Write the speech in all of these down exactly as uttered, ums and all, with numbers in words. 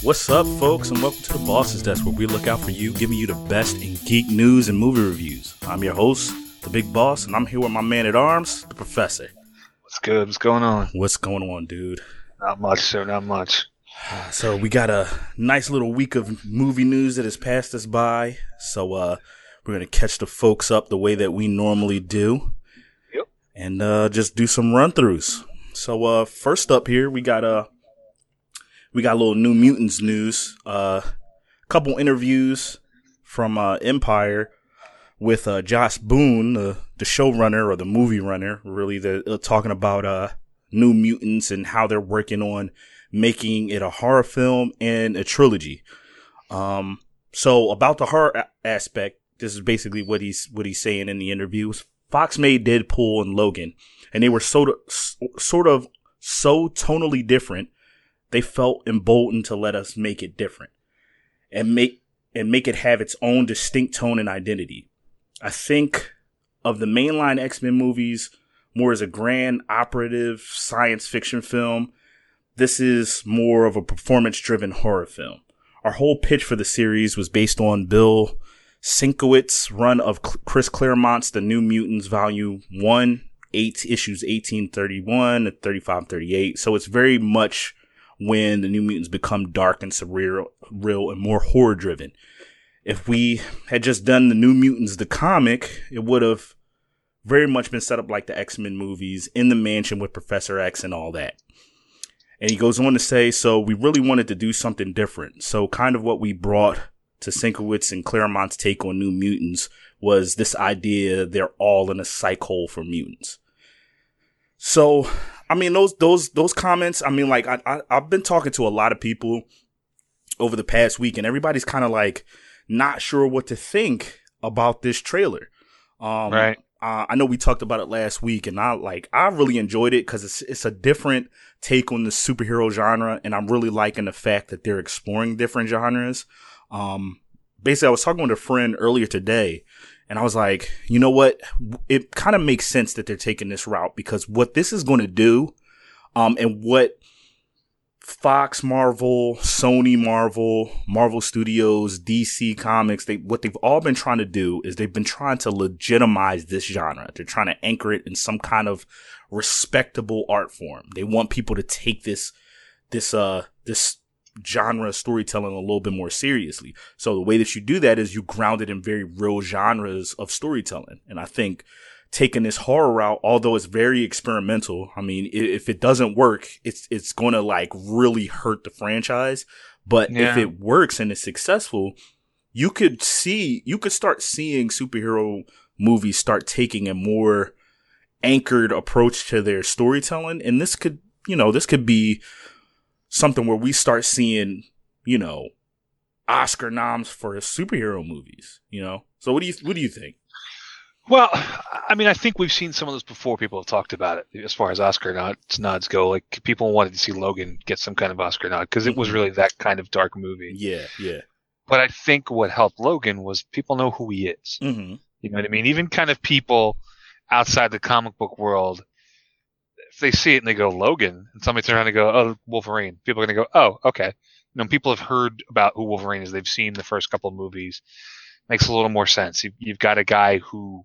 What's up, folks, and welcome to the Boss's Desk, where we look out for you, giving you the best in geek news and movie reviews. I'm your host, the Big Boss, and I'm here with my man at arms, the Professor. What's good? What's going on? What's going on, dude? Not much, sir. Not much. So we got a nice little week of movie news that has passed us by. So uh, we're gonna catch the folks up the way that we normally do, Yep. and uh, just do some run-throughs. So uh, first up here, we got a uh, we got a little New Mutants news. A uh, couple interviews from uh, Empire with uh, Joss Boone, the the showrunner or the movie runner, really. They're uh, talking about uh, New Mutants and how they're working on making it a horror film and a trilogy. Um, so about the horror a- aspect, this is basically what he's what he's saying in the interviews. Fox made Deadpool and Logan, and they were sort of sort of so tonally different. They felt emboldened to let us make it different and make and make it have its own distinct tone and identity. I think of the mainline X-Men movies more as a grand operative science fiction film. This is more of a performance-driven horror film. Our whole pitch for the series was based on Bill Sienkiewicz's run of Chris Claremont's The New Mutants Volume one, eight issues eighteen thirty-one to thirty-five thirty-eight. So it's very much when the New Mutants become dark and surreal real and more horror-driven. If we had just done the New Mutants, the comic, it would have very much been set up like the X-Men movies, in the mansion with Professor X and all that. And he goes on to say, so we really wanted to do something different. So kind of what we brought to Sienkiewicz and Claremont's take on New Mutants was this idea they're all in a psych hole for mutants. So, I mean, those those those comments, I mean, like, I, I, I've been talking to a lot of people over the past week, and everybody's kind of like not sure what to think about this trailer. Um, Right. Uh, I know we talked about it last week, and I like I really enjoyed it because it's it's a different take on the superhero genre, and I'm really liking the fact that they're exploring different genres. Um, basically, I was talking with a friend earlier today, and I was like, you know what? It kind of makes sense that they're taking this route, because what this is going to do, um, and what Fox, Marvel, Sony, Marvel, Marvel Studios, D C Comics, they what they've all been trying to do is they've been trying to legitimize this genre. They're trying to anchor it in some kind of respectable art form. They want people to take this this uh this genre storytelling a little bit more seriously. So the way that you do that is you ground it in very real genres of storytelling. And I think taking this horror route, although it's very experimental, I mean, if it doesn't work, it's it's going to like really hurt the franchise. But Yeah. if it works and it's successful, you could see, you could start seeing superhero movies start taking a more anchored approach to their storytelling. And this could, you know, this could be something where we start seeing, you know, Oscar noms for superhero movies, you know? So what do you, what do you think? Well, I mean, I think we've seen some of this before. People have talked about it as far as Oscar nods, nods go. Like, people wanted to see Logan get some kind of Oscar nod because it was Mhm. really that kind of dark movie. Yeah, yeah. But I think what helped Logan was people know who he is. Mm-hmm. You know what I mean? Even kind of people outside the comic book world, if they see it and they go Logan, and somebody turns around and go, oh, Wolverine, people are going to go, oh, okay. You know, people have heard about who Wolverine is. They've seen the first couple of movies. Makes a little more sense. You, you've got a guy who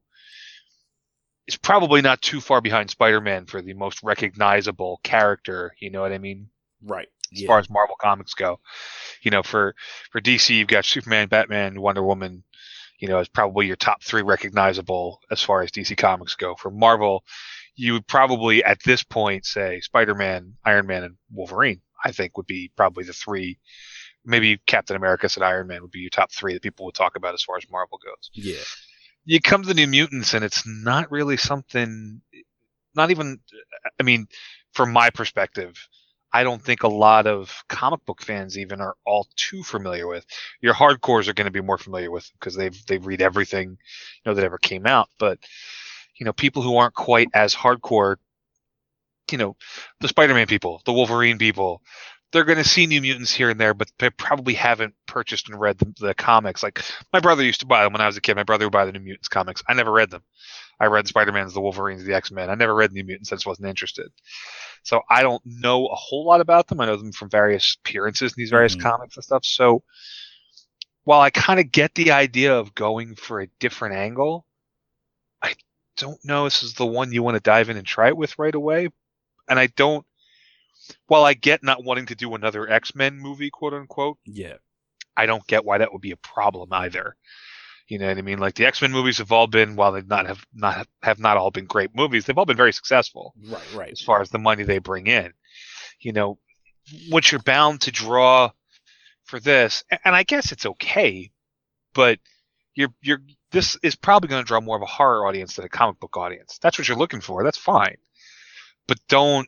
is probably not too far behind Spider-Man for the most recognizable character. You know what I mean? Right. As Yeah. far as Marvel comics go, you know, for for D C, you've got Superman, Batman, Wonder Woman. You know, as probably your top three recognizable as far as D C comics go. For Marvel, you would probably at this point say Spider-Man, Iron Man, and Wolverine. I think would be probably the three. Maybe Captain America and Iron Man would be your top three that people would talk about as far as Marvel goes. Yeah. You come to the New Mutants, and it's not really something. Not even. I mean, from my perspective, I don't think a lot of comic book fans even are all too familiar with. Your hardcores are going to be more familiar with because they've they read everything, you know, that ever came out. But you know, people who aren't quite as hardcore, you know, the Spider-Man people, the Wolverine people, they're going to see New Mutants here and there, but they probably haven't purchased and read the, the comics. Like my brother used to buy them when I was a kid. My brother would buy the New Mutants comics. I never read them. I read Spider-Man's, the Wolverines, the X-Men. I never read New Mutants. I just wasn't interested. So I don't know a whole lot about them. I know them from various appearances in these various mm-hmm. comics and stuff. So while I kind of get the idea of going for a different angle, I don't know this is the one you want to dive in and try it with right away. And I don't, while I get not wanting to do another X-Men movie, quote unquote, yeah, I don't get why that would be a problem either. You know what I mean? Like the X-Men movies have all been, while they've not have not have not all been great movies, they've all been very successful. Right, right. As far as the money they bring in, you know, what you're bound to draw for this, and I guess it's okay, but you're you're this is probably going to draw more of a horror audience than a comic book audience. That's what you're looking for. That's fine, but don't.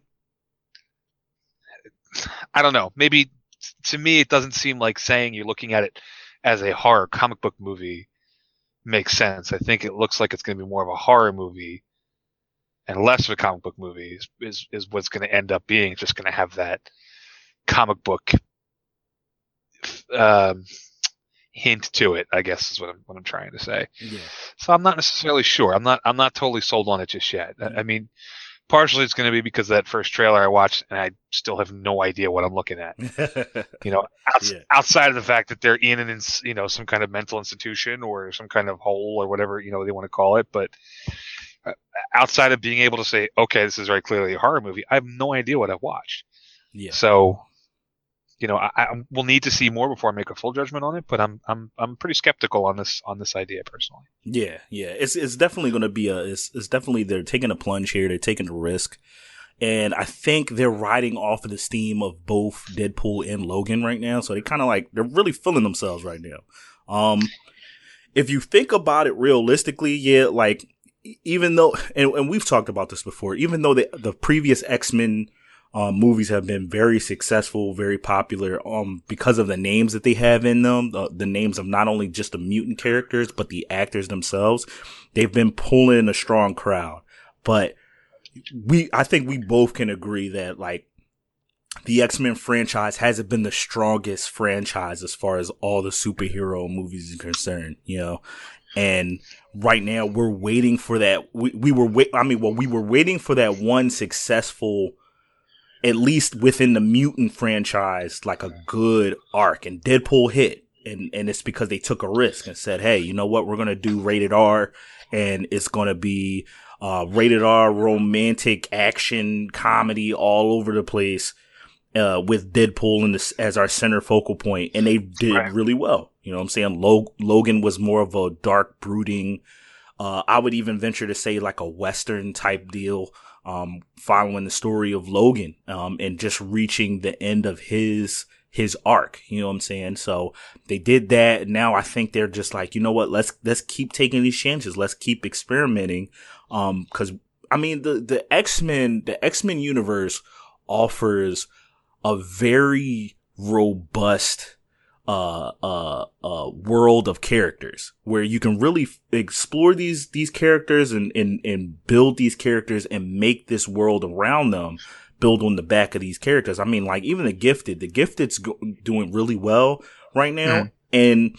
I don't know. Maybe to me, it doesn't seem like saying you're looking at it as a horror comic book movie makes sense. I think it looks like it's going to be more of a horror movie and less of a comic book movie is is, is what's going to end up being. It's just going to have that comic book um, hint to it, I guess is what I'm what I'm trying to say. Yeah. So I'm not necessarily sure. I'm not I'm not totally sold on it just yet. Mm-hmm. I, I mean, partially it's going to be because of that first trailer I watched, and I still have no idea what I'm looking at. You know, outs- yeah. outside of the fact that they're in an, ins- you know, some kind of mental institution or some kind of hole or whatever, you know, they want to call it. But uh, outside of being able to say, okay, this is very clearly a horror movie, I have no idea what I've watched. Yeah. So, you know, I, I will need to see more before I make a full judgment on it. But I'm I'm I'm pretty skeptical on this on this idea personally. Yeah, yeah, it's it's definitely going to be a it's it's definitely they're taking a plunge here. They're taking a risk, and I think they're riding off of the steam of both Deadpool and Logan right now. So they kind of like they're really feeling themselves right now. Um, if you think about it realistically, yeah, like even though and, and we've talked about this before, even though the the previous X-Men Um, movies have been very successful, very popular, um, because of the names that they have in them, the, the names of not only just the mutant characters, but the actors themselves. They've been pulling a strong crowd, but we, I think we both can agree that like the X-Men franchise hasn't been the strongest franchise as far as all the superhero movies are concerned, you know, and right now we're waiting for that. We, we were wait, I mean, well, we were waiting for that one successful, at least within the mutant franchise, like a good arc, and Deadpool hit. And, and it's because they took a risk and said, hey, you know what? We're going to do rated R, and it's going to be, uh, rated R romantic action comedy all over the place, uh, with Deadpool in this as our center focal point. And they did right. really well. You know what I'm saying? Log- Logan was more of a dark, brooding, uh, I would even venture to say like a Western type deal. Um, following the story of Logan, um, and just reaching the end of his, his arc, you know what I'm saying? So they did that. Now I think they're just like, you know what? Let's, let's keep taking these chances. Let's keep experimenting. Um, cause I mean, the, the X-Men, the X-Men universe offers a very robust, uh, uh, uh, world of characters where you can really f- explore these, these characters and, and, and build these characters and make this world around them build on the back of these characters. I mean, like even the Gifted, the Gifted's go- doing really well right now. Mm. And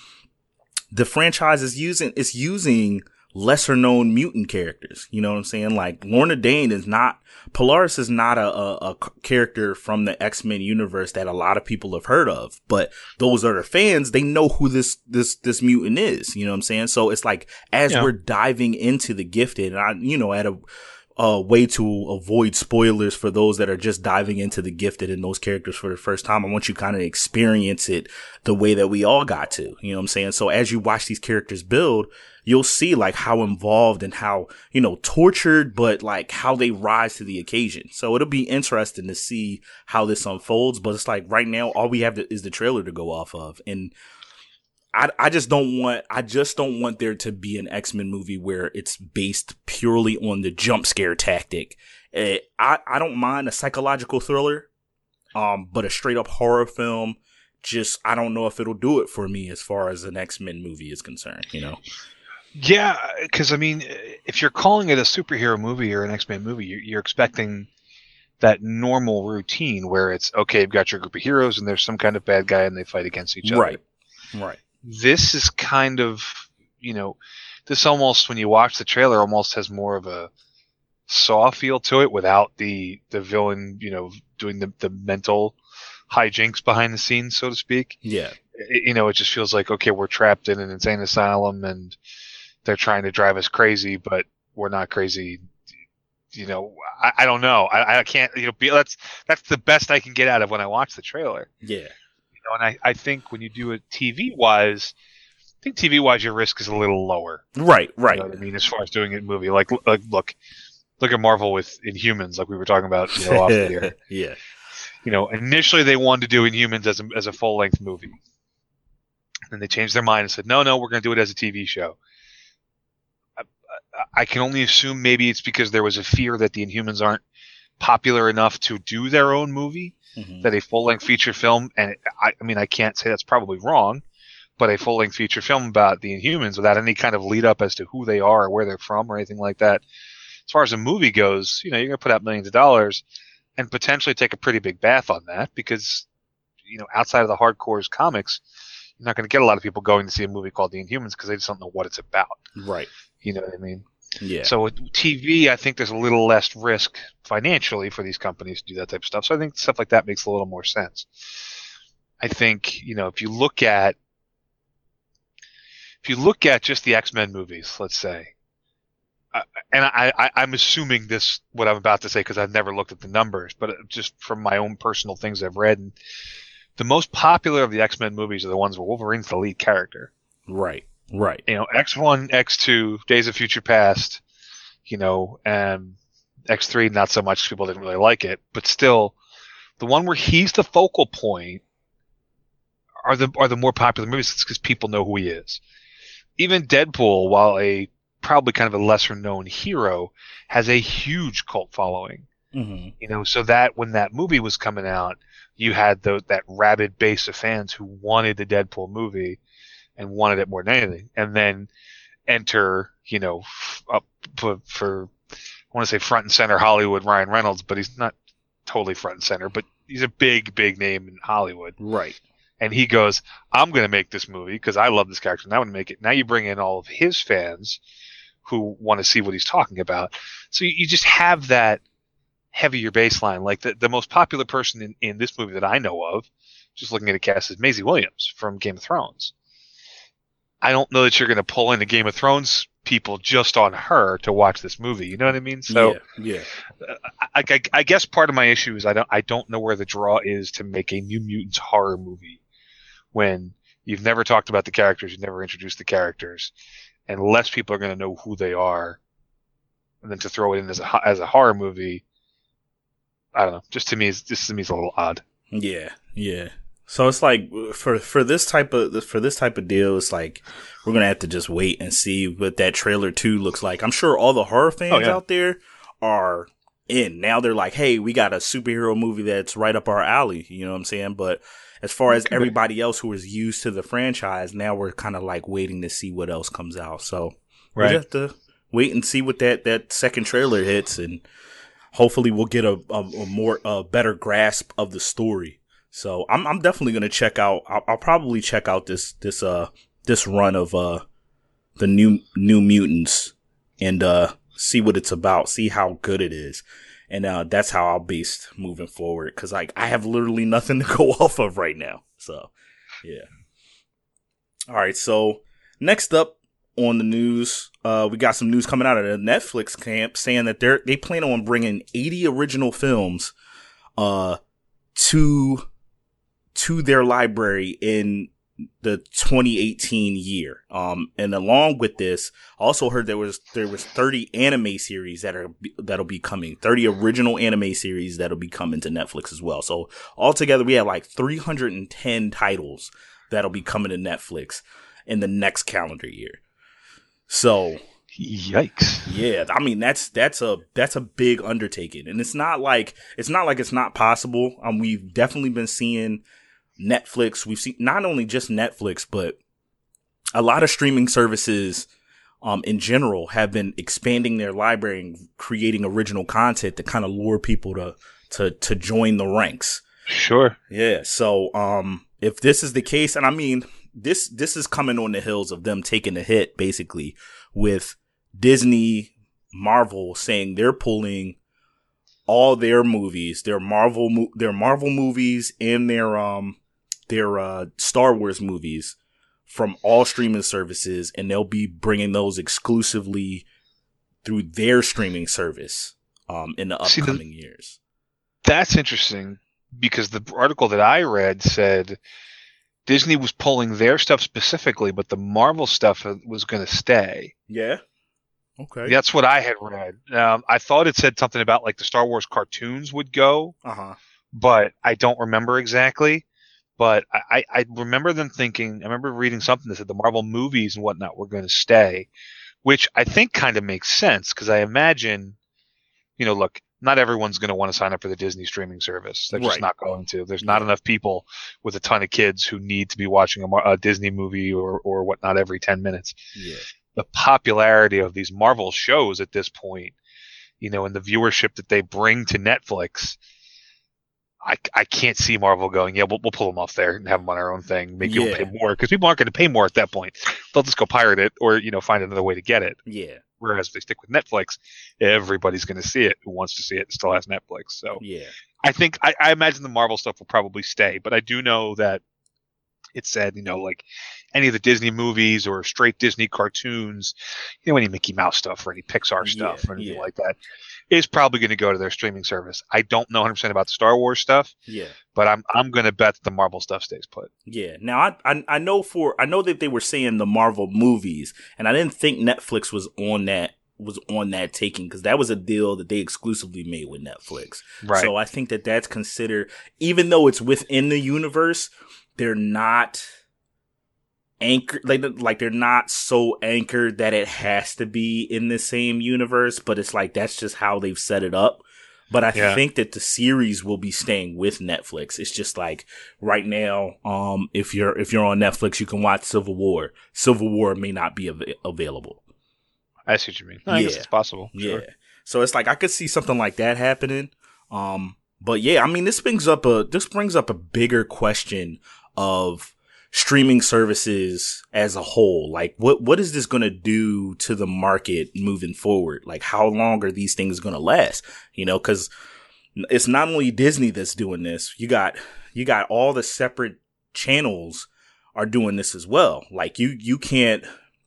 the franchise is using, it's using lesser known mutant characters. You know what I'm saying? Like Lorna Dane is not, Polaris is not a, a, a character from the X-Men universe that a lot of people have heard of, but those are the fans. They know who this, this, this mutant is. You know what I'm saying? So it's like, as yeah. we're diving into the Gifted, and I, you know, at a, a way to avoid spoilers for those that are just diving into the Gifted and those characters for the first time, I want you to kind of experience it the way that we all got to, you know what I'm saying? So as you watch these characters build, you'll see like how involved and how, you know, tortured, but like how they rise to the occasion. So it'll be interesting to see how this unfolds. But it's like right now, all we have to, is the trailer to go off of. And I, I just don't want, I just don't want there to be an X-Men movie where it's based purely on the jump scare tactic. Uh, I, I don't mind a psychological thriller, um, but a straight up horror film, just, I don't know if it'll do it for me as far as an X-Men movie is concerned, you know? Yeah, because I mean, if you're calling it a superhero movie or an X-Men movie, you're, you're expecting that normal routine where it's okay, you've got your group of heroes and there's some kind of bad guy and they fight against each other. Right. Right. This is kind of, you know, this almost, when you watch the trailer, almost has more of a Saw feel to it without the the villain, you know, doing the, the mental hijinks behind the scenes, so to speak. Yeah. It, you know, it just feels like, okay, we're trapped in an insane asylum and they're trying to drive us crazy, but we're not crazy. You know, I, I don't know. I, I can't, you know, be, that's, that's the best I can get out of when I watch the trailer. Yeah. You know, and I, I think when you do it T V wise, I think T V wise, your risk is a little lower. Right. Right. You know what I mean? As far as doing it in movie, like, like look, look at Marvel with Inhumans, like we were talking about, you know, off the air. Yeah. You know, initially they wanted to do Inhumans as a, as a full length movie. And they changed their mind and said, no, no, we're going to do it as a T V show. I, I, I can only assume maybe it's because there was a fear that the Inhumans aren't popular enough to do their own movie, mm-hmm. that a full length feature film, and it, I, I mean, I can't say that's probably wrong, but a full length feature film about the Inhumans without any kind of lead up as to who they are or where they're from or anything like that. As far as a movie goes, you know, you're going to put out millions of dollars and potentially take a pretty big bath on that because, you know, outside of the hardcores comics, you're not going to get a lot of people going to see a movie called The Inhumans because they just don't know what it's about. Right. You know what I mean? Yeah. So with T V, I think there's a little less risk financially for these companies to do that type of stuff. So I think stuff like that makes a little more sense. I think, you know, if you look at if you look at just the X-Men movies, let's say, uh, and I, I, I'm assuming this, what I'm about to say, because I've never looked at the numbers, but just from my own personal things I've read, and the most popular of the X-Men movies are the ones where Wolverine's the lead character. Right. Right. You know, X one, X two, Days of Future Past, you know, and X three, not so much. People didn't really like it, but still, the one where he's the focal point are the are the more popular movies. It's because people know who he is. Even Deadpool, while a probably kind of a lesser known hero, has a huge cult following. Mm-hmm. You know, so that when that movie was coming out, you had the, that rabid base of fans who wanted the Deadpool movie and wanted it more than anything. And then enter, you know, f- up for, for I want to say front and center Hollywood Ryan Reynolds, but he's not totally front and center, but he's a big, big name in Hollywood. Right. And he goes, I'm going to make this movie because I love this character and I want to make it. Now you bring in all of his fans who want to see what he's talking about. So you, you just have that heavier baseline. Like the, the most popular person in, in this movie that I know of, just looking at a cast, is Maisie Williams from Game of Thrones. I don't know that you're going to pull in the Game of Thrones people just on her to watch this movie. You know what I mean? So yeah, yeah. I, I, I guess part of my issue is I don't I don't know where the draw is to make a New Mutants horror movie when you've never talked about the characters, you've never introduced the characters, and less people are going to know who they are. And then to throw it in as a as a horror movie, I don't know. Just to me, it's, just to me, it's a little odd. Yeah, yeah. So it's like for for this type of for this type of deal, it's like we're gonna have to just wait and see what that trailer two looks like. I'm sure all the horror fans oh, yeah. out there are in. Now they're like, hey, we got a superhero movie that's right up our alley. You know what I'm saying? But as far as everybody else who is used to the franchise, now we're kind of like waiting to see what else comes out. So right. we have to wait and see what that that second trailer hits, and hopefully we'll get a, a, a more a better grasp of the story. So I'm I'm definitely gonna check out. I'll, I'll probably check out this this uh this run of uh the new New Mutants and uh see what it's about, see how good it is, and uh that's how I'll base moving forward. Because like I have literally nothing to go off of right now. So yeah. All right. So next up on the news, uh we got some news coming out of the Netflix camp saying that they're they plan on bringing eighty original films uh to to their library in the twenty eighteen year. Um, and along with this, I also heard there was, there was thirty anime series that are, that'll be coming, thirty original anime series that'll be coming to Netflix as well. So altogether, we have like three hundred ten titles that'll be coming to Netflix in the next calendar year. So, yikes. Yeah, I mean that's that's a that's a big undertaking, and it's not like it's not like it's not possible. Um, we've definitely been seeing Netflix. We've seen not only just Netflix, but a lot of streaming services um, in general have been expanding their library and creating original content to kind of lure people to, to, to join the ranks. Sure. Yeah. So, um, if this is the case, and I mean, this, this is coming on the heels of them taking a hit basically with Disney, Marvel saying they're pulling all their movies, their Marvel, mo- their Marvel movies and their, um, their, uh, Star Wars movies from all streaming services, and they'll be bringing those exclusively through their streaming service, um, in the upcoming See, years. that's interesting because the article that I read said Disney was pulling their stuff specifically, but the Marvel stuff was going to stay. Yeah. Okay. That's what I had read. Um, I thought it said something about like the Star Wars cartoons would go, Uh-huh. but I don't remember exactly. But I, I remember them thinking, I remember reading something that said the Marvel movies and whatnot were going to stay, which I think kind of makes sense because I imagine, you know, look, not everyone's going to want to sign up for the Disney streaming service. They're just Right. not going to. There's not Yeah. enough people with a ton of kids who need to be watching a, Mar- a Disney movie or, or whatnot every ten minutes. Yeah. The popularity of these Marvel shows at this point, you know, and the viewership that they bring to Netflix, I, I can't see Marvel going, yeah, we'll, we'll pull them off there and have them on our own thing, make Yeah. people pay more, because people aren't going to pay more at that point. They'll just go pirate it or, you know, find another way to get it. Yeah. Whereas if they stick with Netflix, everybody's going to see it who wants to see it and still has Netflix. So Yeah. I think, I, I imagine the Marvel stuff will probably stay, but I do know that it said, you know, like any of the Disney movies or straight Disney cartoons, you know, any Mickey Mouse stuff or any Pixar Yeah, stuff or anything yeah. like that is probably going to go to their streaming service. I don't know one hundred percent about the Star Wars stuff, Yeah. but I'm I'm going to bet that the Marvel stuff stays put. Yeah. Now I, I I know for I know that they were saying the Marvel movies, and I didn't think Netflix was on that was on that taking because that was a deal that they exclusively made with Netflix. Right. So I think that that's considered, even though it's within the universe, they're not anchored like like they're not so anchored that it has to be in the same universe. But it's like that's just how they've set it up. But I Yeah. think that the series will be staying with Netflix. It's just like right now, um, if you're if you're on Netflix, you can watch Civil War. Civil War may not be av- available. I see what you mean. I guess Yeah. it's possible. Sure. Yeah. So it's like I could see something like that happening. Um, but yeah, I mean, this brings up a this brings up a bigger question of streaming services as a whole. Like, what what is this going to do to the market moving forward? Like, how long are these things going to last? You know, because it's not only Disney that's doing this. You got you got all the separate channels are doing this as well. Like, you you can't.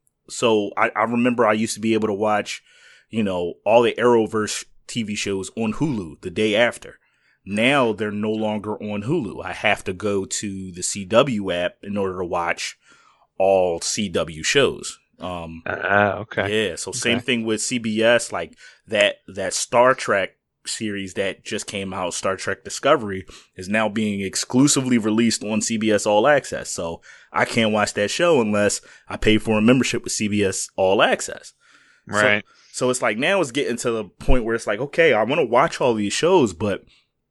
So I, I remember I used to be able to watch, you know, all the Arrowverse T V shows on Hulu the day after. Now they're no longer on Hulu. I have to go to the C W app in order to watch all C W shows. Um, Ah, okay. yeah. So same Okay. thing with C B S, like that, that Star Trek series that just came out, Star Trek Discovery, is now being exclusively released on C B S All Access. So I can't watch that show unless I pay for a membership with C B S All Access. Right. So, so it's like now it's getting to the point where it's like, okay, I want to watch all these shows, but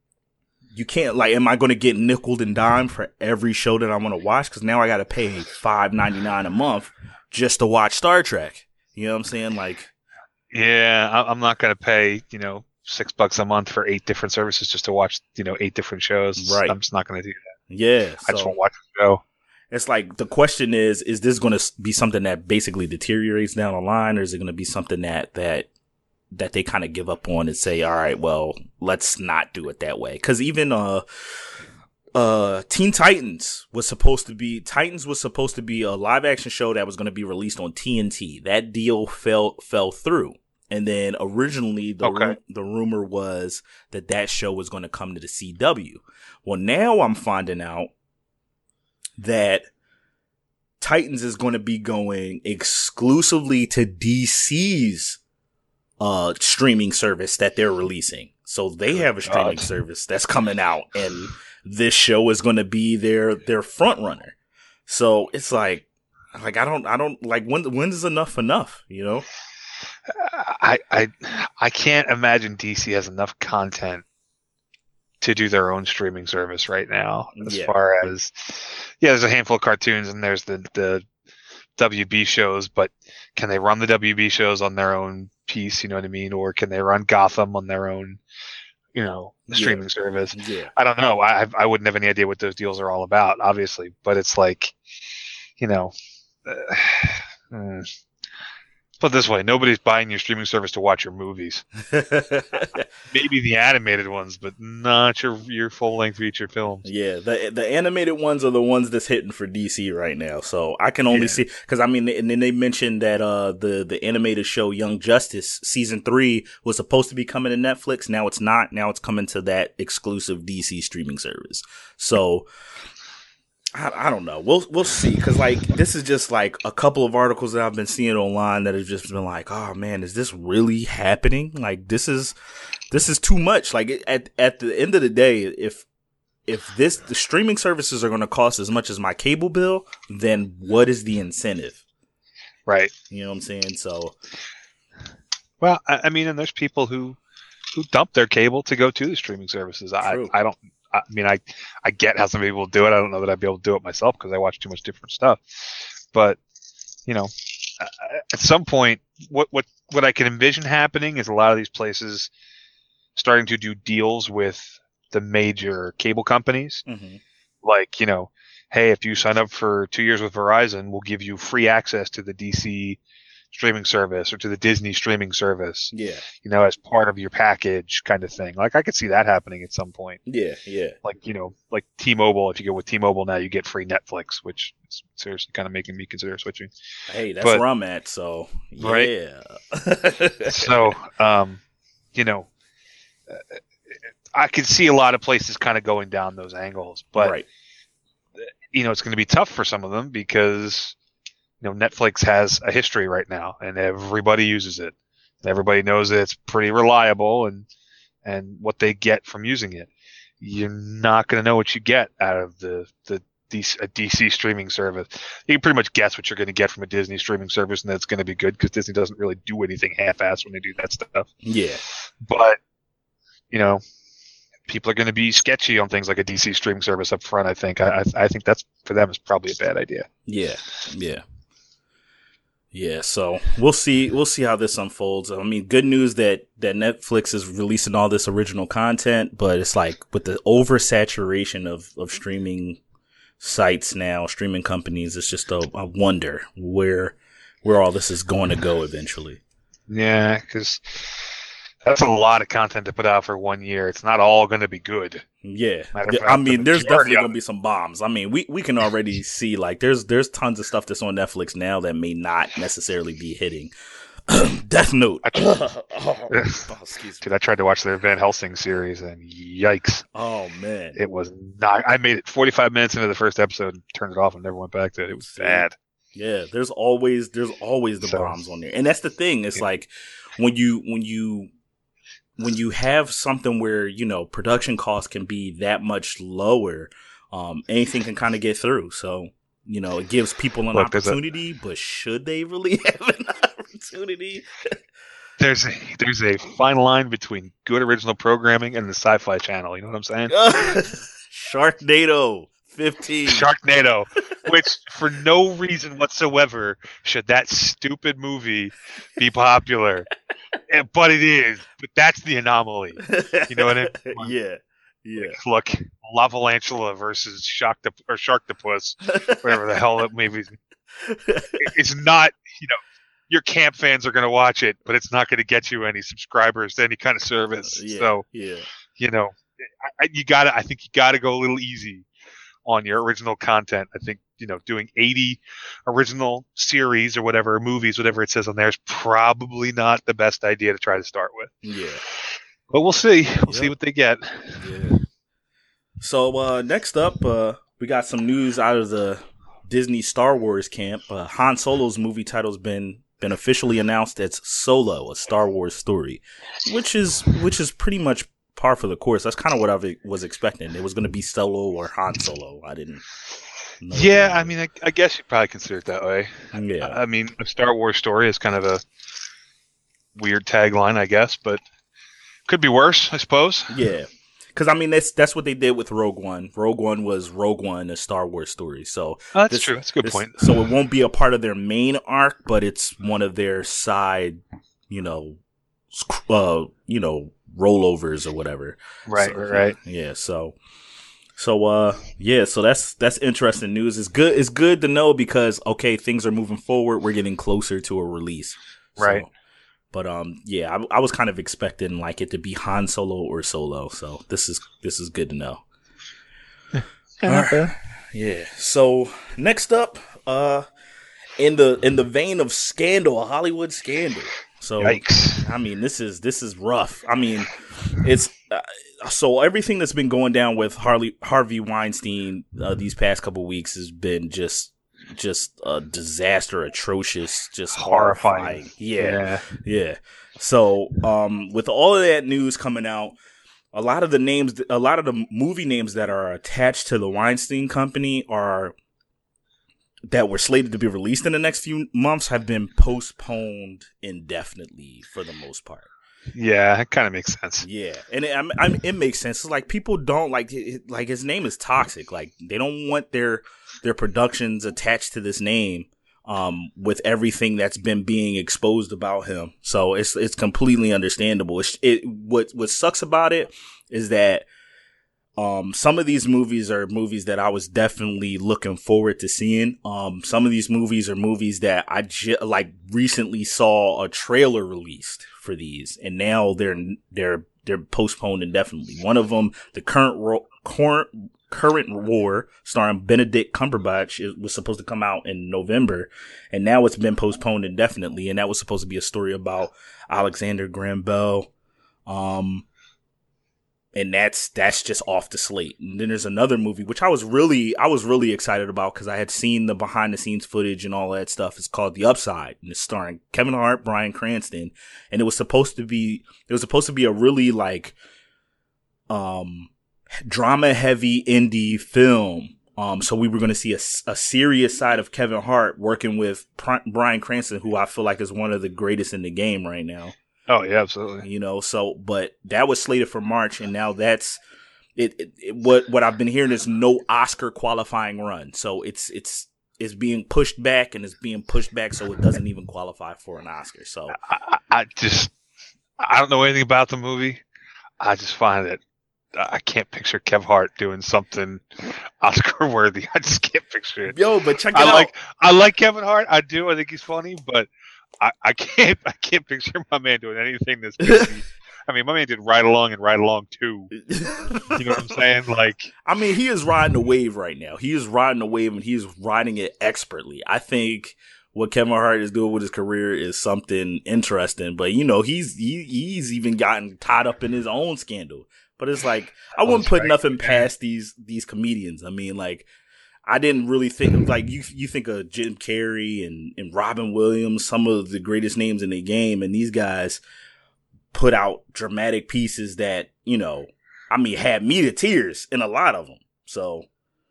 you can't, like, am I going to get nickel and dime for every show that I want to watch? Because now I got to pay five ninety-nine a month just to watch Star Trek. You know what I'm saying? Like, Yeah, I- I'm not going to pay, you know, six bucks a month for eight different services just to watch, you know, eight different shows. Right. I'm just not going to do that. yeah. I just So want to watch the show. it's like the question is: is this going to be something that basically deteriorates down the line, or is it going to be something that that that they kind of give up on and say, all right, well, let's not do it that way? Because even uh, uh, Teen Titans was supposed to be Titans was supposed to be a live action show that was going to be released on T N T. That deal fell fell through, and then originally the Okay. ru- the rumor was that that show was going to come to the C W. Well, now I'm finding out that Titans is going to be going exclusively to D C's uh streaming service that they're releasing. So they have a streaming God. service that's coming out, and this show is going to be their their front runner. So it's like like I don't I don't like when when is enough enough, you know? I I I can't imagine D C has enough content to do their own streaming service right now. As Yeah. far as yeah, there's a handful of cartoons and there's the the W B shows, but can they run the W B shows on their own piece? You know what I mean? Or can they run Gotham on their own, you know, streaming yeah. service? Yeah. I don't know. I I wouldn't have any idea what those deals are all about, obviously. But it's like, you know, uh, hmm. Put it this way, nobody's buying your streaming service to watch your movies. Maybe the animated ones, but not your your full length feature films. Yeah, the the animated ones are the ones that's hitting for D C right now. So I can only Yeah. see because I mean, and then they mentioned that uh the the animated show Young Justice season three was supposed to be coming to Netflix. Now it's not. Now it's coming to that exclusive D C streaming service. So. I, I don't know. We'll we'll see because like this is just like a couple of articles that I've been seeing online that have just been like, oh man, is this really happening? Like this is this is too much. Like at at the end of the day, if if this the streaming services are going to cost as much as my cable bill, then what is the incentive? Right. You know what I'm saying? So, well, I, I mean, and there's people who who dump their cable to go to the streaming services. I True. I don't. I mean, I, I get how some people do it. I don't know that I'd be able to do it myself because I watch too much different stuff. But, you know, at some point, what, what, what I can envision happening is a lot of these places starting to do deals with the major cable companies. mm-hmm. Like, you know, hey, if you sign up for two years with Verizon, we'll give you free access to the D C streaming service or to the Disney streaming service, yeah, you know, as part of your package kind of thing. Like I could see that happening at some point. yeah, yeah. Like, you know, like T-Mobile, if you go with T-Mobile now, you get free Netflix, which is seriously kind of making me consider switching. Hey, that's But- where I'm at. So, Right. yeah. So, um, you know, uh, I could see a lot of places kind of going down those angles, but right. you know, it's going to be tough for some of them because, you know, Netflix has a history right now and everybody uses it. Everybody knows that it's pretty reliable and, and what they get from using it. You're not going to know what you get out of the, the D C, a D C streaming service. You can pretty much guess what you're going to get from a Disney streaming service, and that's going to be good because Disney doesn't really do anything half-assed when they do that stuff. Yeah. But, you know, people are going to be sketchy on things like a D C streaming service up front, I think. I, I, I think that's, for them, is probably a bad idea. Yeah. Yeah. Yeah, so we'll see. We'll see how this unfolds. I mean, good news that that Netflix is releasing all this original content, but it's like with the oversaturation of of streaming sites now, streaming companies, it's just a, a wonder where where all this is going to go eventually. Yeah, because that's a lot of content to put out for one year. It's not all going to be good. Yeah, Matter of I fact, mean, the there's majority definitely of going to be some bombs. I mean, we we can already see like there's there's tons of stuff that's on Netflix now that may not necessarily be hitting. Death Note. oh, oh, excuse me. Dude, I tried to watch their Van Helsing series, and yikes. Oh man, It was not. I made it forty-five minutes into the first episode and turned it off and never went back to it. It was bad. Yeah, there's always there's always the So- bombs on there, and that's the thing. It's Yeah. like when you when you when you have something where you know production costs can be that much lower, um, anything can kind of get through. So you know it gives people an Look, there's a- opportunity, but should they really have an opportunity? There's a, there's a fine line between good original programming and the Sci-Fi Channel. You know what I'm saying? Sharknado fifteen. Sharknado, which for no reason whatsoever should that stupid movie be popular. Eh, but it is. But that's the anomaly. You know what I mean? Yeah, yeah. Look, Lavalantula versus Sharktop or Sharktopus, whatever the hell that movie is. It's not, you know, your camp fans are going to watch it, but it's not going to get you any subscribers to any kind of service. Yeah, So, yeah. you know, I, I, you got to, I think you got to go a little easy on your original content. I think, you know, doing eighty original series or whatever, movies, whatever it says on there is probably not the best idea to try to start with. Yeah. But we'll see. We'll see Yep. what they get. Yeah. So uh, next up, uh, we got some news out of the Disney Star Wars camp. Uh, Han Solo's movie title's been been officially announced as Solo: A Star Wars Story, which is which is pretty much par for the course. That's kind of what I was expecting. It was going to be Solo or Han Solo. I didn't. know Yeah, that. I mean, I, I guess you'd probably consider it that way. yeah, I mean, a Star Wars story is kind of a weird tagline, I guess, but could be worse, I suppose. yeah. because I mean that's that's what they did with Rogue One. Rogue One was Rogue One, a Star Wars story. So oh, that's this, true. That's a good this, point. So it won't be a part of their main arc, but it's one of their side, you know, uh, you know, rollovers or whatever. Right, so, right. Yeah. So, so uh, yeah. So that's that's interesting news. It's good. It's good to know because okay, things are moving forward. We're getting closer to a release. Right. So, But um, yeah, I, I was kind of expecting like it to be Han Solo or Solo, so this is this is good to know. Yeah, right. Yeah. So next up, uh, in the in the vein of scandal, Hollywood scandal. So Yikes. I mean, this is this is rough. I mean, it's uh, so everything that's been going down with Harley Harvey Weinstein uh, these past couple weeks has been just. Just a disaster, atrocious, just horrifying. horrifying. Yeah, yeah, yeah. So, um, with all of that news coming out, a lot of the names, a lot of the movie names that are attached to the Weinstein Company are that were slated to be released in the next few months have been postponed indefinitely for the most part. Yeah, it kind of makes sense. Yeah, and it, I mean, I mean, it makes sense. It's like people don't like it, like his name is toxic. Like they don't want their their productions attached to this name. Um, with everything that's been being exposed about him, so it's it's completely understandable. It's, it what what sucks about it is that um some of these movies are movies that I was definitely looking forward to seeing. Um, some of these movies are movies that I ju- like recently saw a trailer released for these, and now they're they're they're postponed indefinitely. One of them, the current ro- current current war, starring Benedict Cumberbatch, it was supposed to come out in November, and now it's been postponed indefinitely. And that was supposed to be a story about Alexander Graham Bell, um, and that's that's just off the slate. And then there's another movie which I was really I was really excited about because I had seen the behind the scenes footage and all that stuff. It's called The Upside, and it's starring Kevin Hart, Bryan Cranston, and it was supposed to be it was supposed to be a really like um drama heavy indie film. Um, so we were going to see a, a serious side of Kevin Hart working with Pr- Bryan Cranston, who I feel like is one of the greatest in the game right now. Oh yeah, absolutely. You know, so but that was slated for March, and now that's it, it, it. What what I've been hearing is no Oscar qualifying run, so it's it's it's being pushed back, and it's being pushed back, so it doesn't even qualify for an Oscar. So I, I, I just I don't know anything about the movie. I just find it. I can't picture Kev Hart doing something Oscar worthy. I just can't picture it. Yo, but check it I out. like I like Kevin Hart. I do. I think he's funny, but I, I can't I can't picture my man doing anything that's me. I mean, my man did Ride Along and Ride Along too. You know what I'm saying? Like, I mean, he is riding the wave right now. He is riding the wave, and he is riding it expertly. I think what Kevin Hart is doing with his career is something interesting. But you know, he's he, he's even gotten tied up in his own scandal. But it's like I wouldn't put right. nothing past these these comedians. I mean, like I didn't really think like you you think of Jim Carrey and, and Robin Williams, some of the greatest names in the game, and these guys put out dramatic pieces that, you know, I mean, had me to tears in a lot of them. So,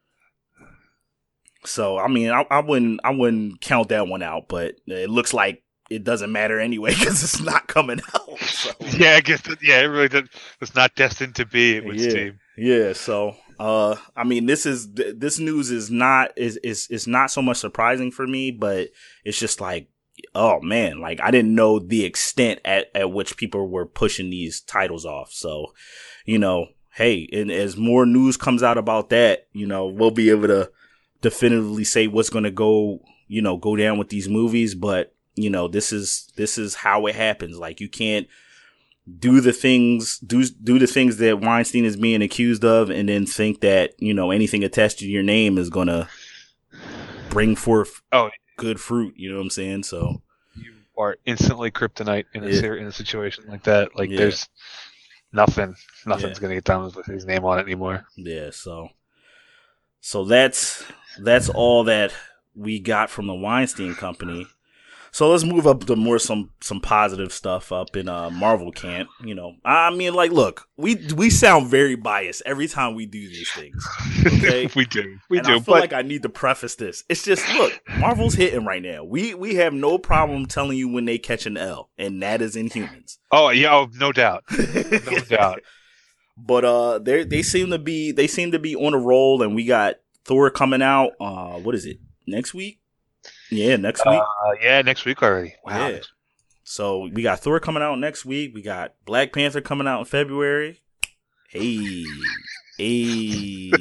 so I mean, I, I wouldn't I wouldn't count that one out, but it looks like it doesn't matter anyway because it's not coming out. So. Yeah, I guess. That, yeah, it really did, it's not destined to be. It was yeah, team. Yeah. So, uh, I mean, this is this news is not is is is not so much surprising for me, but it's just like, oh man, like I didn't know the extent at at which people were pushing these titles off. So, you know, hey, and as more news comes out about that, you know, we'll be able to definitively say what's going to go, you know, go down with these movies, but. You know, this is this is how it happens. Like you can't do the things do do the things that Weinstein is being accused of, and then think that you know anything attached to your name is gonna bring forth oh good fruit. You know what I'm saying? So you are instantly kryptonite in a yeah. in a situation like that. Like yeah. there's nothing, nothing's yeah. gonna get done with his name on it anymore. Yeah. So so that's that's all that we got from the Weinstein Company. So let's move up to more some some positive stuff up in uh, Marvel camp. You know, I mean, like, look, we we sound very biased every time we do these things. Okay? we do, we and do. I feel but... like I need to preface this. It's just, look, Marvel's hitting right now. We we have no problem telling you when they catch an L, and that is Inhumans. Oh yeah, oh, no doubt, no doubt. But uh, they they seem to be they seem to be on a roll, and we got Thor coming out. Uh, what is it next week? Yeah, next week. Uh, yeah, next week already. Wow. Yeah. So we got Thor coming out next week. We got Black Panther coming out in February. Hey, hey.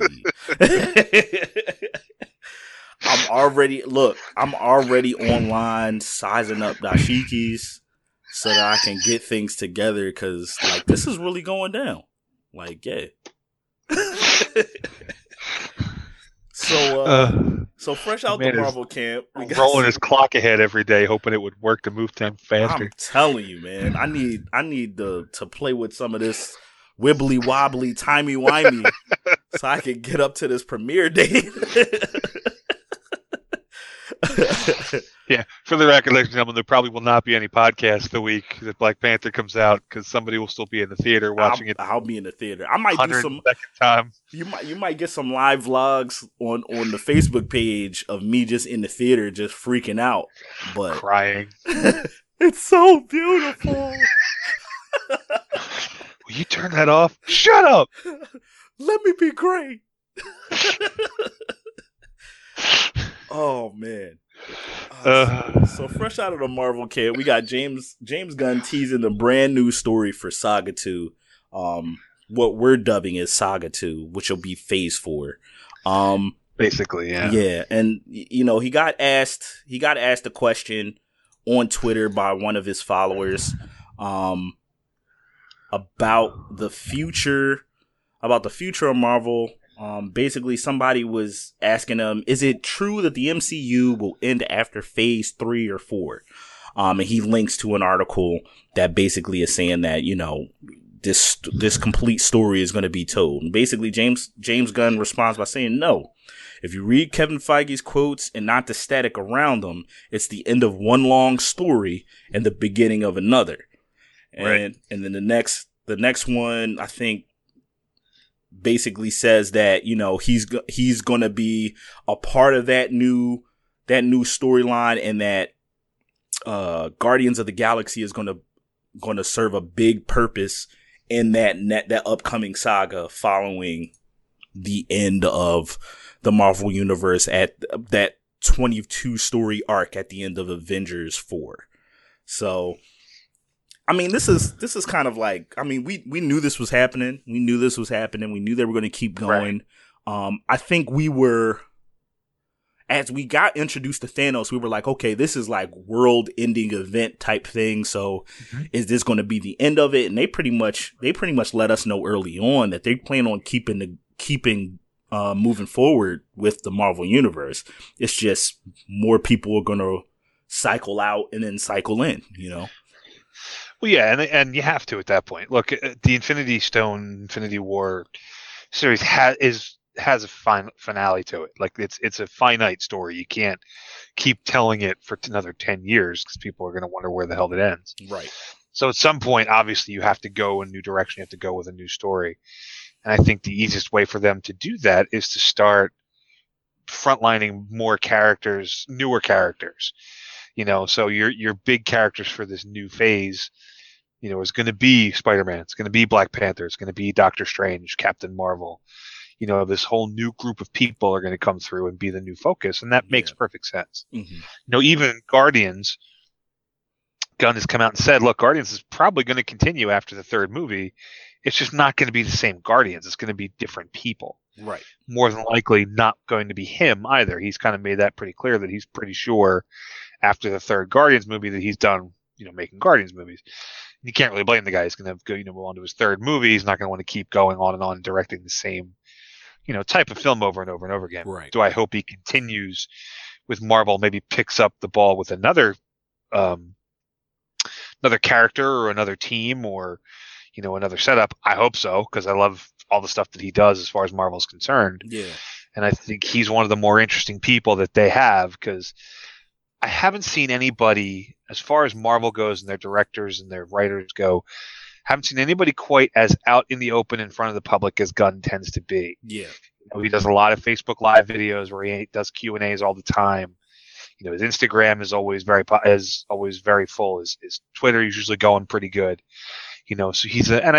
I'm already look. I'm already online sizing up dashikis so that I can get things together because like this is really going down. Like yeah. so uh, uh, so fresh out the Marvel camp, we got rolling some, his clock ahead every day, hoping it would work to move time faster. I'm telling you, man. I need I need to to play with some of this wibbly wobbly timey wimey so I can get up to this premiere date. Yeah, for the record, ladies and gentlemen, there probably will not be any podcast the week that Black Panther comes out because somebody will still be in the theater watching I'll, it. I'll be in the theater. I might do some second time. You might you might get some live vlogs on, on the Facebook page of me just in the theater, just freaking out, but crying. It's so beautiful. Will you turn that off? Shut up. Let me be great. Oh man. Uh, uh, so, so fresh out of the Marvel camp, we got James James Gunn teasing the brand new story for Saga two. Um, what we're dubbing as Saga two, which will be Phase Four. Um, basically, yeah, yeah. And you know, he got asked he got asked a question on Twitter by one of his followers, um, about the future, about the future of Marvel. Um, basically, somebody was asking him, is it true that the M C U will end after phase three or four? Um, and he links to an article that basically is saying that, you know, this, this complete story is going to be told. And basically, James, James Gunn responds by saying, no. If you read Kevin Feige's quotes and not the static around them, it's the end of one long story and the beginning of another. And, right. and then the next, the next one, I think, basically says that, you know, he's he's going to be a part of that new that new storyline, and that uh, Guardians of the Galaxy is going to going to serve a big purpose in that net, that upcoming saga following the end of the Marvel Universe at that twenty-two story arc at the end of Avengers four. So I mean, this is this is kind of like, I mean, we, we knew this was happening. We knew this was happening. We knew they were going to keep going. Right. Um, I think we were, as we got introduced to Thanos, we were like, okay, this is like world-ending event type thing. So, mm-hmm. is this going to be the end of it? And they pretty much they pretty much let us know early on that they plan on keeping the keeping uh, moving forward with the Marvel Universe. It's just more people are going to cycle out and then cycle in, you know. Well, yeah, and and you have to at that point. Look, the Infinity Stone, Infinity War series has is has a fin- finale to it. Like it's it's a finite story. You can't keep telling it for another ten years because people are going to wonder where the hell it ends. Right. So at some point, obviously, you have to go in a new direction. You have to go with a new story. And I think the easiest way for them to do that is to start frontlining more characters, newer characters. You know, so your your big characters for this new phase, you know, is going to be Spider-Man. It's going to be Black Panther. It's going to be Doctor Strange, Captain Marvel. You know, this whole new group of people are going to come through and be the new focus, and that yeah. makes perfect sense. Mm-hmm. You know, even Guardians, Gunn has come out and said, look, Guardians is probably going to continue after the third movie. It's just not going to be the same Guardians. It's going to be different people. Right. More than likely not going to be him either. He's kind of made that pretty clear that he's pretty sure after the third Guardians movie that he's done, you know, making Guardians movies. You can't really blame the guy. He's going to go, you know, move on to his third movie. He's not going to want to keep going on and on and directing the same, you know, type of film over and over and over again. Right. Do I hope he continues with Marvel, maybe picks up the ball with another, um, another character or another team or, you know, another setup? I hope so, because I love all the stuff that he does as far as Marvel's concerned. Yeah. And I think he's one of the more interesting people that they have, because I haven't seen anybody, as far as Marvel goes and their directors and their writers go, haven't seen anybody quite as out in the open in front of the public as Gunn tends to be. Yeah. You know, he does a lot of Facebook Live videos where he does Q and A's all the time. You know, his Instagram is always very is always very full. His, his Twitter is usually going pretty good. You know, so he's a, and I think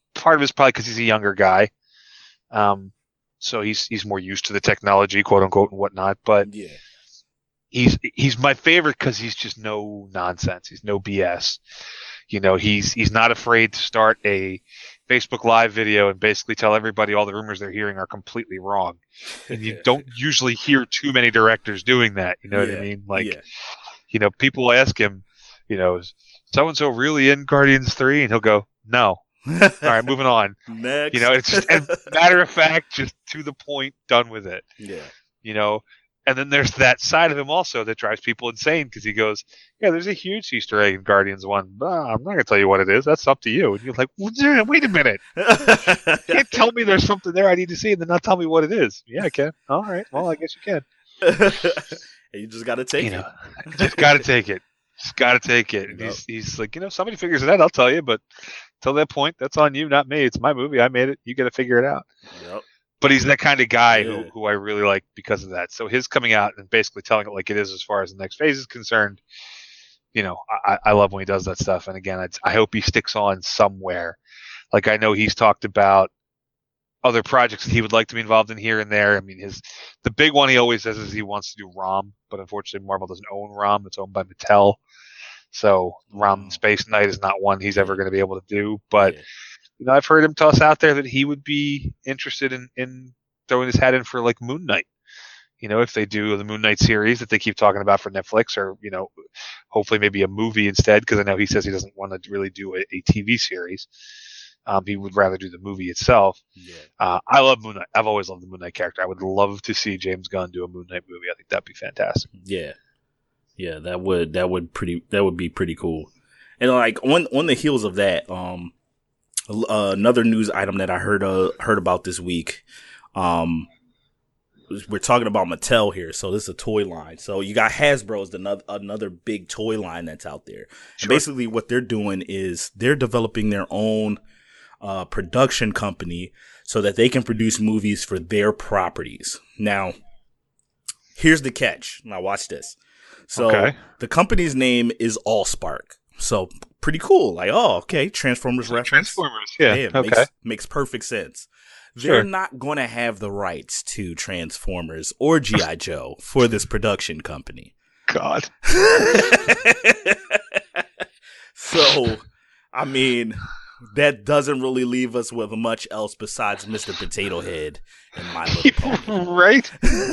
part of it's probably because he's a younger guy, um, so he's he's more used to the technology, quote unquote, and whatnot. But Yeah. he's he's my favorite because he's just no nonsense. He's no B S. You know, he's he's not afraid to start a Facebook Live video and basically tell everybody all the rumors they're hearing are completely wrong. And you don't usually hear too many directors doing that. You know Yeah. what I mean? Like, Yeah. you know, people ask him, you know, is so and so really in Guardians three? And he'll go, no. All right, moving on. Next. You know, it's just and matter of fact, just to the point, done with it. Yeah. You know, and then there's that side of him also that drives people insane because he goes, yeah, there's a huge Easter egg in Guardians one. Ah, I'm not going to tell you what it is. That's up to you. And you're like, well, wait a minute. You can't tell me there's something there I need to see and then not tell me what it is. Yeah, I can. All right. Well, I guess you can. You just got to take you it. know, just got to take it. Just got to take it. And Yep. he's, he's like, you know, somebody figures it out, I'll tell you. But till that point, that's on you, not me. It's my movie. I made it. You got to figure it out. Yep. But he's that kind of guy Yeah. who, who I really like because of that. So his coming out and basically telling it like it is as far as the next phase is concerned, you know, I, I love when he does that stuff. And again, it's, I hope he sticks on somewhere. Like I know he's talked about other projects that he would like to be involved in here and there. I mean, his the big one he always says is he wants to do ROM, but unfortunately Marvel doesn't own ROM. It's owned by Mattel. So ROM Space Knight is not one he's ever going to be able to do. But Yeah. you know, I've heard him toss out there that he would be interested in, in throwing his hat in for like Moon Knight. You know, if they do the Moon Knight series that they keep talking about for Netflix, or you know, hopefully maybe a movie instead, because I know he says he doesn't want to really do a, a T V series. Um, he would rather do the movie itself. Yeah. Uh, I love Moon Knight. I've always loved the Moon Knight character. I would love to see James Gunn do a Moon Knight movie. I think that'd be fantastic. Yeah. Yeah, that would that would pretty that would be pretty cool. And like on on the heels of that, um uh, another news item that I heard uh, heard about this week. Um we're talking about Mattel here, so this is a toy line. So you got Hasbro's another another big toy line that's out there. Sure. And basically what they're doing is they're developing their own uh production company so that they can produce movies for their properties. Now, here's the catch. Now watch this. So Okay. the company's name is Allspark. So pretty cool. Like, oh, okay, Transformers reference. Transformers. Yeah. Yeah, okay. makes, makes perfect sense. Sure. They're not going to have the rights to Transformers or G I. Joe for this production company. God. So, I mean, that doesn't really leave us with much else besides Mister Potato Head and My Little Pony. Right?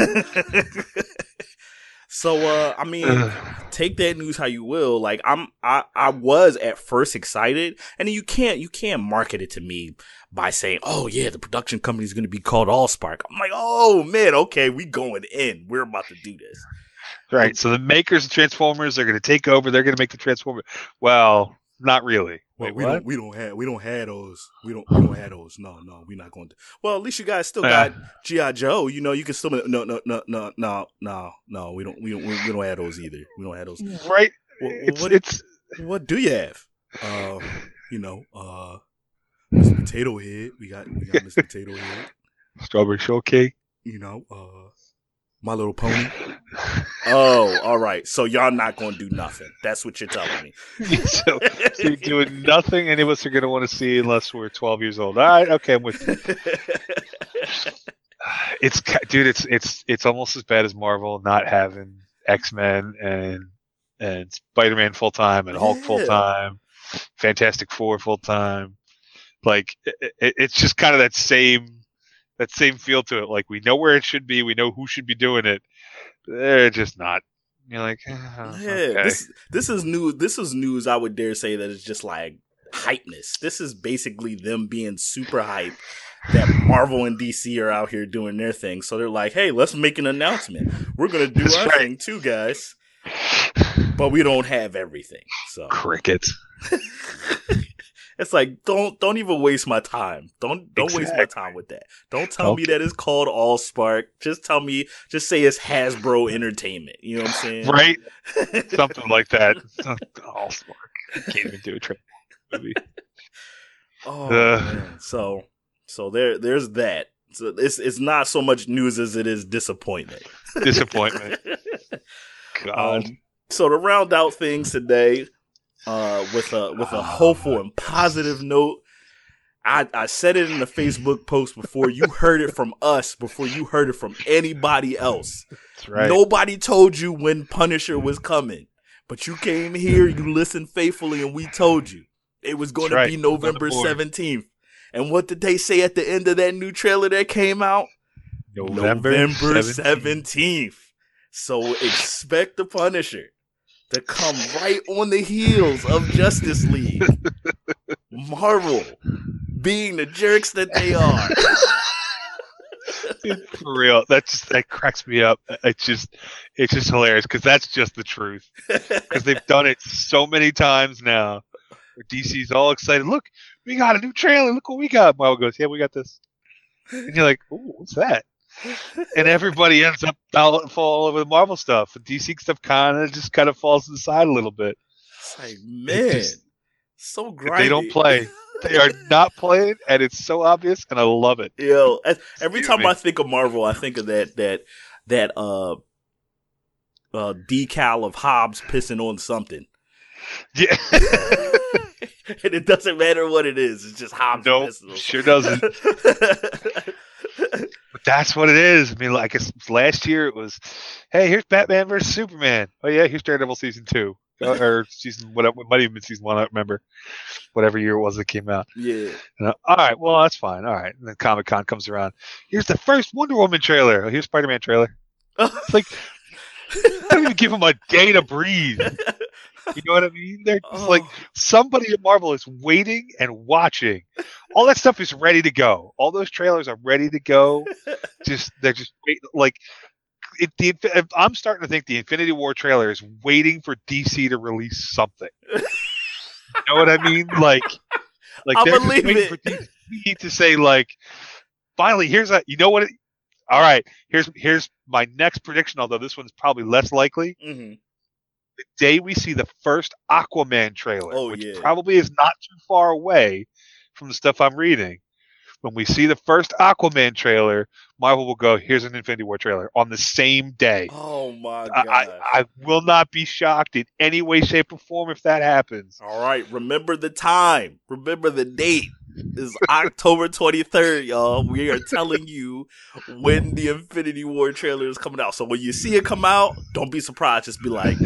So, uh, I mean, take that news how you will. Like, I'm, I, I was at first excited, and you can't, you can't market it to me by saying, "Oh yeah, the production company is going to be called Allspark." I'm like, "Oh man, okay, we going in. We're about to do this." Right. So the makers of Transformers are going to take over. They're going to make the Transformers. Well, not really. Well, Wait, we what? don't, we don't have, we don't have those. We don't, we don't have those. No, no, we're not going to. Well, at least you guys still Yeah. got G I. Joe. You know, you can still. No, no, no, no, no, no, no. We don't, we don't, we don't have those either. We don't have those. Right. Well, It's what, it's what do you have? Uh, you know, uh, Mister Potato Head. We got, we got Mister Potato Head. Strawberry Shortcake. You know, uh, My Little Pony. Oh, all right. So y'all not going to do nothing. That's what you're telling me. so, so you're doing nothing any of us are going to want to see unless we're twelve years old. All right. Okay. I'm with you. It's dude. It's it's it's almost as bad as Marvel not having X-Men and and Spider-Man full time and Hulk Yeah. full time, Fantastic Four full time. Like it, it, it's just kind of that same that same feel to it. Like we know where it should be, we know who should be doing it. They're just not. You're like, oh, Yeah, okay. this this is news. This is news. I would dare say that it's just like hypeness. This is basically them being super hype that Marvel and D C are out here doing their thing. So they're like, "Hey, let's make an announcement. We're gonna do That's our right. thing too, guys." But we don't have everything. So Cricket. it's like, don't don't even waste my time. Don't don't waste my Exactly. time with that. Don't tell me Okay. that it's called Allspark. Just tell me. Just say it's Hasbro Entertainment. You know what I'm saying? Right? Something like that. All smart. Can't even do a Transformers movie. Oh Uh. man. So so there there's that. So it's it's not so much news as it is disappointment. Disappointment. God. Um, so to round out things today, uh, with a with a hopeful and positive note, I, I said it in the Facebook post before you heard it from us, before you heard it from anybody else. That's right. Nobody told you when Punisher was coming, but you came here, you listened faithfully, and we told you it was going That's to right. be November seventeenth. And what did they say at the end of that new trailer that came out? November, November seventeenth. seventeenth. So expect the Punisher to come right on the heels of Justice League. Marvel, being the jerks that they are. Dude, for real, that just that cracks me up. It's just, it's just hilarious because that's just the truth. Because they've done it so many times now. Where D C's all excited. Look, we got a new trailer. Look what we got. Marvel goes, yeah, we got this. And you're like, ooh, what's that? And everybody ends up fall, fall over the Marvel stuff. The D C stuff kind of just kind of falls to the side a little bit. It's like, man, just, so grindy. They don't play. They are not playing, and it's so obvious, and I love it. Yo, every Excuse time me. I think of Marvel, I think of that that that uh uh decal of Hobbs pissing on something. Yeah. And it doesn't matter what it is. It's just Hobbs Nope, pissing on sure doesn't. But that's what it is. I mean, like last year it was, hey, here's Batman versus Superman. Oh yeah, here's Daredevil season two. Or season whatever, it might even been season one. I don't remember whatever year it was that came out. Yeah. And, uh, all right, well that's fine. All right, and then Comic Con comes around. Here's the first Wonder Woman trailer. Oh, here's Spider Man trailer. It's like I don't even give them a day to breathe. You know what I mean? They're just Oh. like somebody at Marvel is waiting and watching. All that stuff is ready to go. All those trailers are ready to go. Just they're just wait, like. It, the, I'm starting to think the Infinity War trailer is waiting for D C to release something. You know what I mean? Like, like I they're just believe waiting it. for D C to say, like, finally, here's a. You know what? It, all right, here's here's my next prediction. Although this one's probably less likely. Mm-hmm. The day we see the first Aquaman trailer, Oh, which yeah. probably is not too far away from the stuff I'm reading. When we see the first Aquaman trailer, Marvel will go, here's an Infinity War trailer on the same day. Oh my I, god! I, I will not be shocked in any way, shape, or form if that happens. All right, remember the time. Remember the date. It's October twenty-third, y'all. We are telling you when the Infinity War trailer is coming out. So when you see it come out, don't be surprised. Just be like,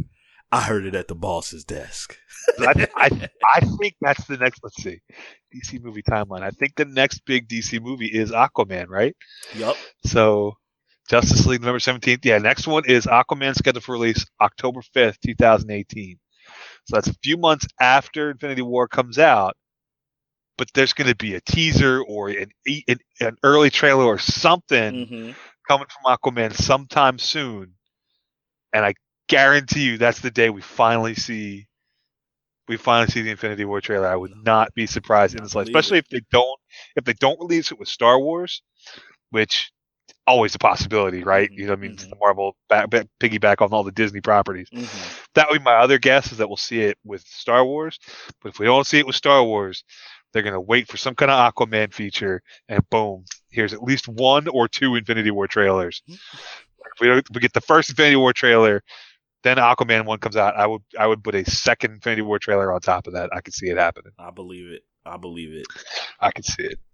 I heard it at the boss's desk. I, I, I think that's the next, let's see, D C movie timeline. I think the next big D C movie is Aquaman, right? Yup. So Justice League November seventeenth. Yeah, next one is Aquaman scheduled for release October fifth, twenty eighteen. So that's a few months after Infinity War comes out. But there's going to be a teaser or an, an, an early trailer or something Mm-hmm. coming from Aquaman sometime soon. And I guarantee you that's the day we finally see we finally see the Infinity War trailer. I would not be surprised in this life, especially if they don't if they don't release it with Star Wars, which always a possibility, right? Mm-hmm. You know what I mean? Mm-hmm. The Marvel back, back, piggyback on all the Disney properties. Mm-hmm. That would be my other guess, is that we'll see it with Star Wars. But if we don't see it with Star Wars, they're going to wait for some kind of Aquaman feature, and boom, here's at least one or two Infinity War trailers. If we, don't, if we get the first Infinity War trailer, then Aquaman one comes out. I would I would put a second Infinity War trailer on top of that. I could see it happening. I believe it. I believe it. I could see it.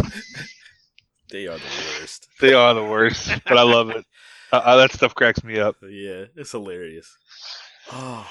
They are the worst. They are the worst, but I love it. Uh, uh, that stuff cracks me up. Yeah, it's hilarious. Oh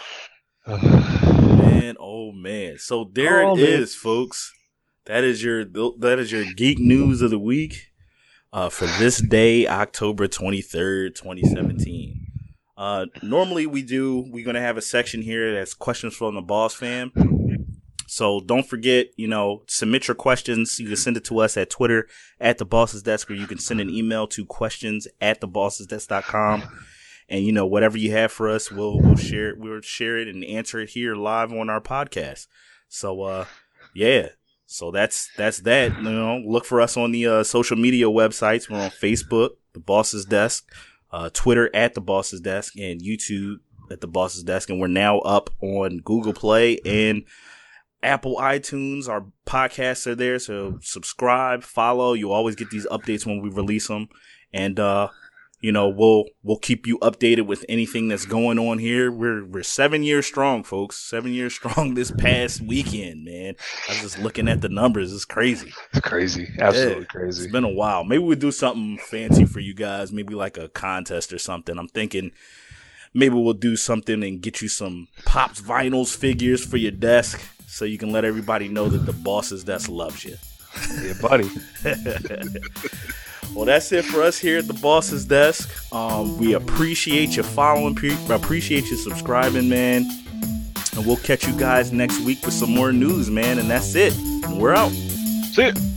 man, oh man. So there Oh, it man. is, folks. That is your that is your geek news of the week uh, for this day, October twenty-third, twenty seventeen. Uh, normally we do, we're going to have a section here that's questions from the Boss Fam. So don't forget, you know, submit your questions. You can send it to us at Twitter at the Boss's Desk, or you can send an email to questions at the boss's desk dot com. And, you know, whatever you have for us, we'll, we'll share it. We'll share it and answer it here live on our podcast. So, uh, yeah. So that's, that's that. You know, look for us on the, uh, social media websites. We're on Facebook, the Boss's Desk, uh, Twitter at the Boss's Desk, and YouTube at the Boss's Desk. And we're now up on Google Play and Apple iTunes. Our podcasts are there. So subscribe, follow. You'll always get these updates when we release them. And, uh, You know, we'll we'll keep you updated with anything that's going on here. We're we're seven years strong, folks. Seven years strong this past weekend, man. I was just looking at the numbers. It's crazy. It's crazy. Absolutely yeah, crazy. It's been a while. Maybe we'll do something fancy for you guys. Maybe like a contest or something. I'm thinking maybe we'll do something and get you some Pops Vinyls figures for your desk so you can let everybody know that the Boss's Desk loves you. Yeah, buddy. Well, that's it for us here at the Boss's Desk. Um, we appreciate you following, pre- appreciate you subscribing, man. And we'll catch you guys next week with some more news, man. And that's it. And we're out. See ya.